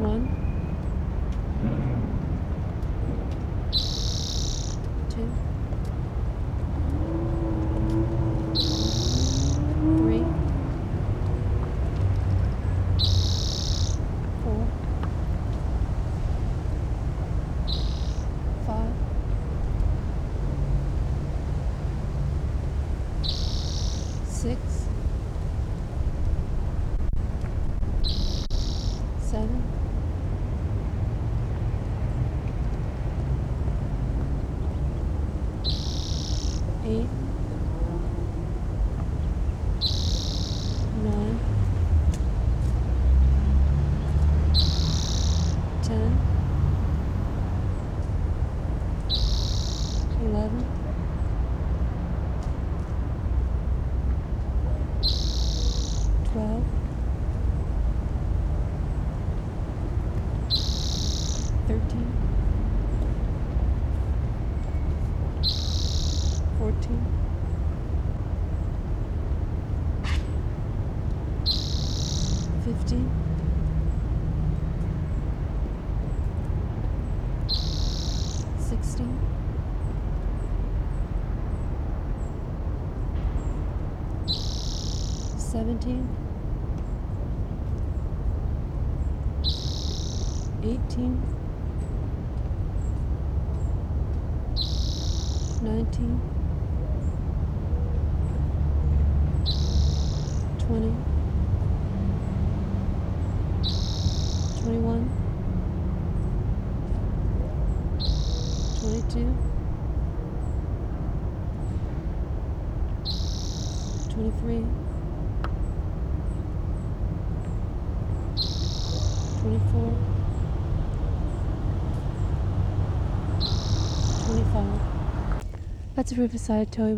1, 2, 3, 4, 5, 6, 7, 8, 9, 10, 11, 12, 13, 14, 15, 16, 17, 18, 19, 20, 21, 22, 23, 24, 25. That's Riverside Toy.